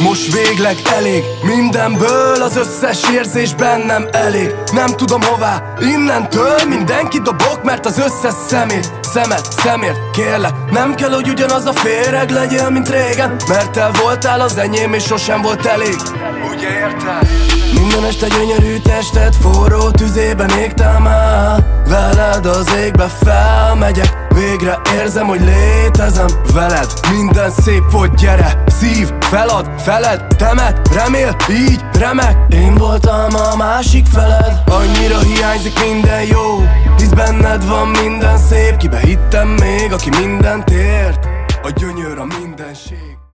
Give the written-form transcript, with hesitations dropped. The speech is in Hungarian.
most végleg elég mindenből, az összes érzés bennem elég. Nem tudom hová, innentől mindenki dobok, mert az összes szemért kérlek. Nem kell, hogy ugyanaz a féreg legyél, mint régen, mert te voltál az enyém, és sosem volt elég. Ugye érted? Minden este gyönyörű tested forró tüzében égtem el. Veled az égbe felmegyek, végre érzem, hogy létezem veled. Minden szép volt, gyere, szív, felad, feled, temet, remél, így remek. Én voltam a másik feled. Annyira hiányzik minden jó, hisz benned van minden szép. Kibe hittem még, aki mindent ért, a gyönyör, a mindenség.